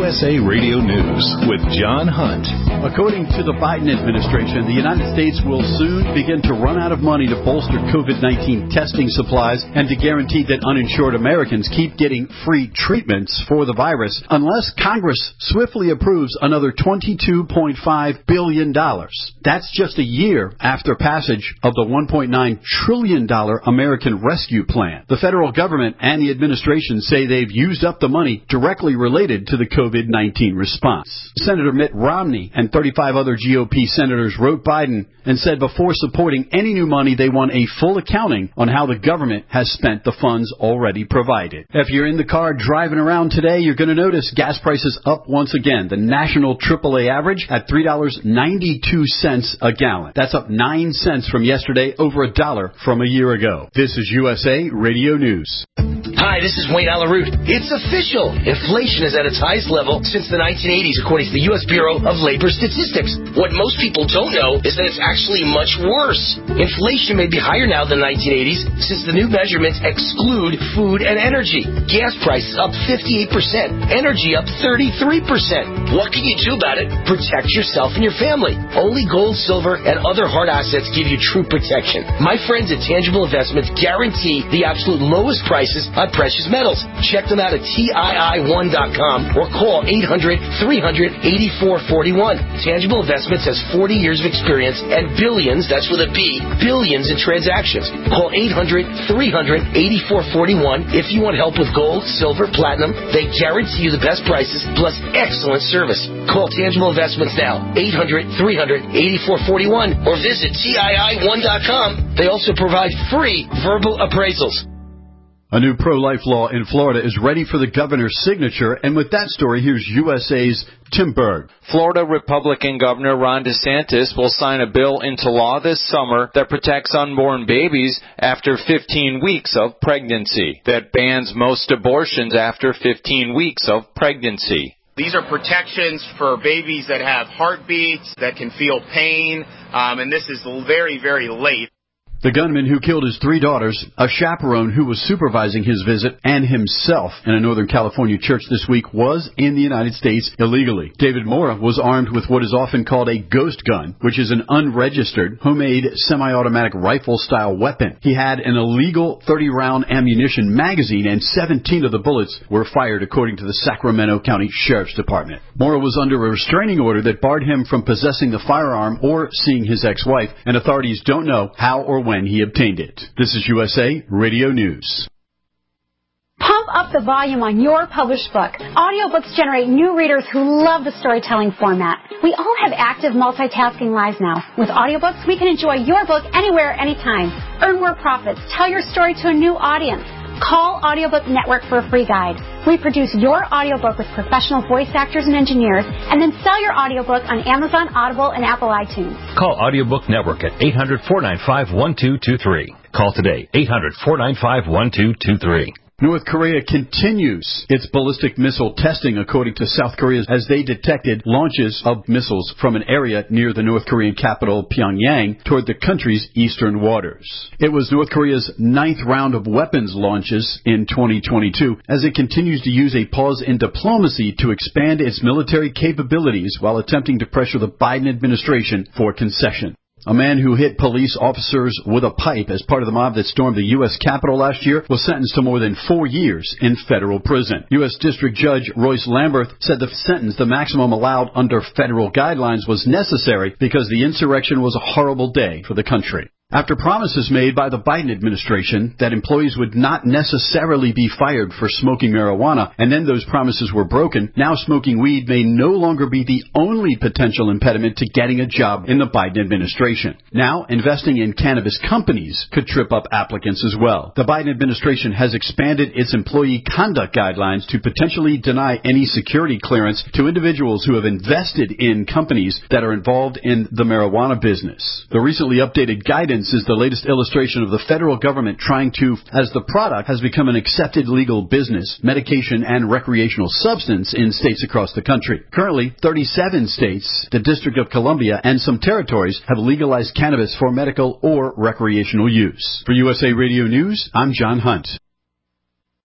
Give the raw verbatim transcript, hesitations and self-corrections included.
S A Radio News with John Hunt. According to the Biden administration, the United States will soon begin to run out of money to bolster COVID nineteen testing supplies and to guarantee that uninsured Americans keep getting free treatments for the virus unless Congress swiftly approves another twenty-two point five billion dollars. That's just a year after passage of the one point nine trillion dollars American Rescue Plan. The federal government and the administration say they've used up the money directly related to the COVID nineteen response. Senator Mitt Romney and thirty-five other G O P senators wrote Biden and said before supporting any new money, they want a full accounting on how the government has spent the funds already provided. If you're in the car driving around today, you're going to notice gas prices up once again. The national triple A average at three dollars and ninety-two cents a gallon. That's up nine cents from yesterday, over a dollar from a year ago. This is U S A Radio News. Hi, this is Wayne Alaroot. It's official. Inflation is at its highest level since the nineteen eighties, according to the U S Bureau of Labor Statistics. What most people don't know is that it's actually much worse. Inflation may be higher now than the nineteen eighties since the new measurements exclude food and energy. Gas prices up fifty-eight percent. Energy up thirty-three percent. What can you do about it? Protect yourself and your family. Only gold, silver, and other hard assets give you true protection. My friends at Tangible Investments guarantee the absolute lowest prices on precious metals. Check them out at T I I one dot com or call eight hundred, three hundred, eighty-four forty-one. Tangible Investments has forty years of experience and billions, that's with a B, billions in transactions. Call eight hundred, three hundred, eighty-four forty-one if you want help with gold, silver, platinum. They guarantee you the best prices plus excellent service. Call Tangible Investments now, eight hundred, three hundred, eighty-four forty-one, or visit T I I one dot com. They also provide free verbal appraisals. A new pro-life law in Florida is ready for the governor's signature, and with that story, here's U S A's Tim Berg. Florida Republican Governor Ron DeSantis will sign a bill into law this summer that protects unborn babies after fifteen weeks of pregnancy, that bans most abortions after fifteen weeks of pregnancy. These are protections for babies that have heartbeats, that can feel pain, um, and this is very, very late. The gunman who killed his three daughters, a chaperone who was supervising his visit, and himself in a Northern California church this week was in the United States illegally. David Mora was armed with what is often called a ghost gun, which is an unregistered, homemade, semi-automatic rifle-style weapon. He had an illegal thirty-round ammunition magazine, and seventeen of the bullets were fired, according to the Sacramento County Sheriff's Department. Mora was under a restraining order that barred him from possessing the firearm or seeing his ex-wife, and authorities don't know how or when when he obtained it. This is U S A Radio News. Pump up the volume on your published book. Audiobooks generate new readers who love the storytelling format. We all have active multitasking lives now. With audiobooks, we can enjoy your book anywhere, anytime. Earn more profits. Tell your story to a new audience. Call Audiobook Network for a free guide. We produce your audiobook with professional voice actors and engineers, and then sell your audiobook on Amazon, Audible, and Apple iTunes. Call Audiobook Network at eight hundred, four nine five, one two two three. Call today, eight hundred, four nine five, one two two three. North Korea continues its ballistic missile testing, according to South Korea, as they detected launches of missiles from an area near the North Korean capital, Pyongyang, toward the country's eastern waters. It was North Korea's ninth round of weapons launches in twenty twenty-two, as it continues to use a pause in diplomacy to expand its military capabilities while attempting to pressure the Biden administration for concession. A man who hit police officers with a pipe as part of the mob that stormed the U S Capitol last year was sentenced to more than four years in federal prison. U S District Judge Royce Lamberth said the sentence, the maximum allowed under federal guidelines, was necessary because the insurrection was a horrible day for the country. After promises made by the Biden administration that employees would not necessarily be fired for smoking marijuana, and then those promises were broken, now smoking weed may no longer be the only potential impediment to getting a job in the Biden administration. Now, investing in cannabis companies could trip up applicants as well. The Biden administration has expanded its employee conduct guidelines to potentially deny any security clearance to individuals who have invested in companies that are involved in the marijuana business. The recently updated guidance is the latest illustration of the federal government trying to, as the product has become an accepted legal business, medication and recreational substance in states across the country. Currently, thirty-seven states, the District of Columbia, and some territories have legalized cannabis for medical or recreational use. For U S A Radio News, I'm John Hunt.